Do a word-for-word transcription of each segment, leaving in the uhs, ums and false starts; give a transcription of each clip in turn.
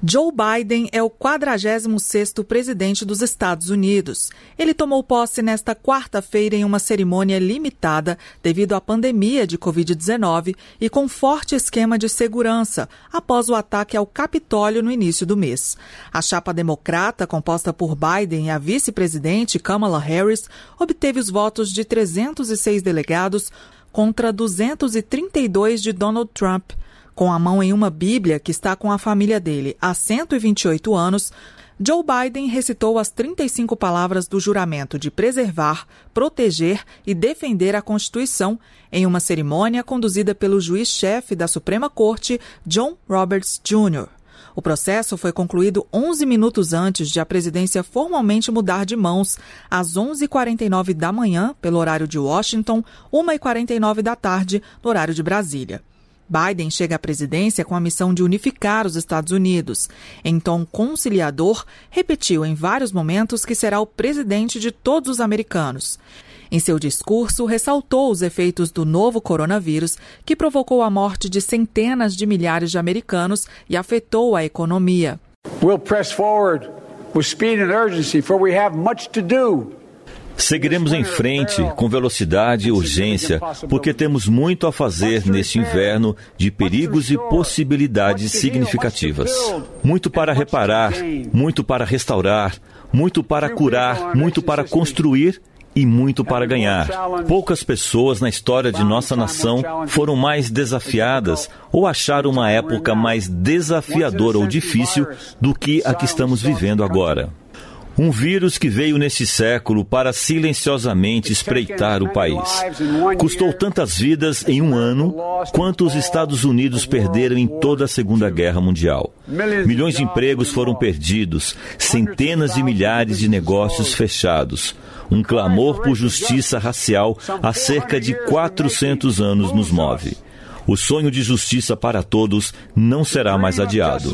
Joe Biden é o quadragésimo sexto presidente dos Estados Unidos. Ele tomou posse nesta quarta-feira em uma cerimônia limitada devido à pandemia de covid dezenove e com forte esquema de segurança após o ataque ao Capitólio no início do mês. A chapa democrata, composta por Biden e a vice-presidente Kamala Harris, obteve os votos de trezentos e seis delegados contra duzentos e trinta e dois de Donald Trump. Com a mão em uma Bíblia que está com a família dele há cento e vinte e oito anos, Joe Biden recitou as trinta e cinco palavras do juramento de preservar, proteger e defender a Constituição em uma cerimônia conduzida pelo juiz-chefe da Suprema Corte, John Roberts Júnior O processo foi concluído onze minutos antes de a presidência formalmente mudar de mãos, às onze e quarenta e nove da manhã, pelo horário de Washington, uma e quarenta e nove da tarde, no horário de Brasília. Biden chega à presidência com a missão de unificar os Estados Unidos. Em tom conciliador, repetiu em vários momentos que será o presidente de todos os americanos. Em seu discurso, ressaltou os efeitos do novo coronavírus, que provocou a morte de centenas de milhares de americanos e afetou a economia. We'll press forward with speed and urgency, for we have much to do. Seguiremos em frente com velocidade e urgência, porque temos muito a fazer neste inverno de perigos e possibilidades significativas. Muito para reparar, muito para restaurar, muito para curar, muito para construir e muito para ganhar. Poucas pessoas na história de nossa nação foram mais desafiadas ou acharam uma época mais desafiadora ou difícil do que a que estamos vivendo agora. Um vírus que veio nesse século para silenciosamente espreitar o país. Custou tantas vidas em um ano quanto os Estados Unidos perderam em toda a Segunda Guerra Mundial. Milhões de empregos foram perdidos, centenas de milhares de negócios fechados. Um clamor por justiça racial há cerca de quatrocentos anos nos move. O sonho de justiça para todos não será mais adiado.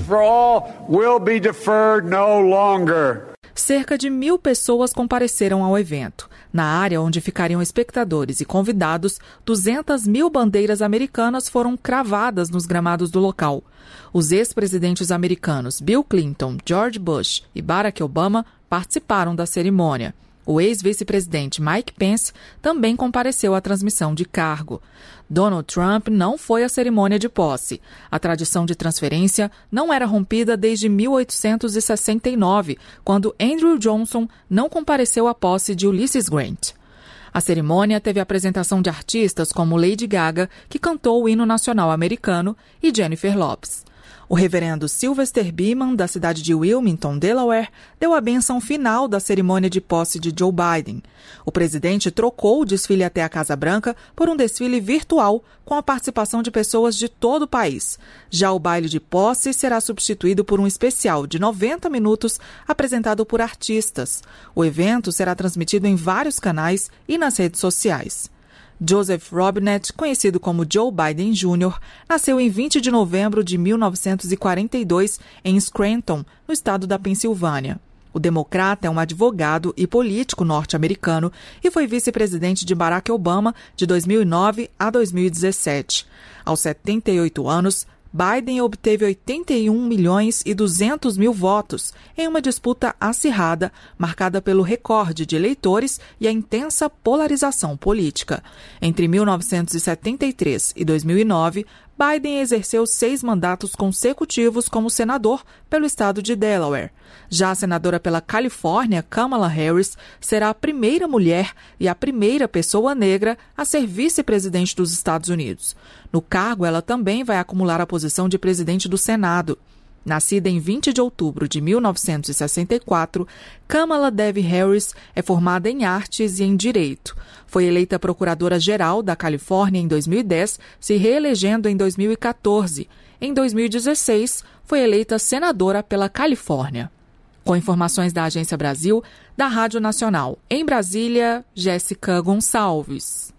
Cerca de mil pessoas compareceram ao evento. Na área onde ficariam espectadores e convidados, duzentas mil bandeiras americanas foram cravadas nos gramados do local. Os ex-presidentes americanos Bill Clinton, George Bush e Barack Obama participaram da cerimônia. O ex-vice-presidente Mike Pence também compareceu à transmissão de cargo. Donald Trump não foi à cerimônia de posse. A tradição de transferência não era rompida desde mil oitocentos e sessenta e nove, quando Andrew Johnson não compareceu à posse de Ulysses Grant. A cerimônia teve a apresentação de artistas como Lady Gaga, que cantou o hino nacional americano, e Jennifer Lopez. O reverendo Sylvester Beeman, da cidade de Wilmington, Delaware, deu a bênção final da cerimônia de posse de Joe Biden. O presidente trocou o desfile até a Casa Branca por um desfile virtual com a participação de pessoas de todo o país. Já o baile de posse será substituído por um especial de noventa minutos apresentado por artistas. O evento será transmitido em vários canais e nas redes sociais. Joseph Robinette, conhecido como Joe Biden Júnior, nasceu em vinte de novembro de mil novecentos e quarenta e dois em Scranton, no estado da Pensilvânia. O democrata é um advogado e político norte-americano e foi vice-presidente de Barack Obama de dois mil e nove a dois mil e dezessete. Aos setenta e oito anos, Biden obteve oitenta e um milhões e duzentos mil votos em uma disputa acirrada, marcada pelo recorde de eleitores e a intensa polarização política. Entre mil novecentos e setenta e três e dois mil e nove, Biden exerceu seis mandatos consecutivos como senador pelo estado de Delaware. Já a senadora pela Califórnia, Kamala Harris, será a primeira mulher e a primeira pessoa negra a ser vice-presidente dos Estados Unidos. No cargo, ela também vai acumular a posição de presidente do Senado. Nascida em vinte de outubro de mil novecentos e sessenta e quatro, Kamala Devi Harris é formada em artes e em direito. Foi eleita procuradora-geral da Califórnia em dois mil e dez, se reelegendo em dois mil e quatorze. Em dois mil e dezesseis, foi eleita senadora pela Califórnia. Com informações da Agência Brasil, da Rádio Nacional. Em Brasília, Jéssica Gonçalves.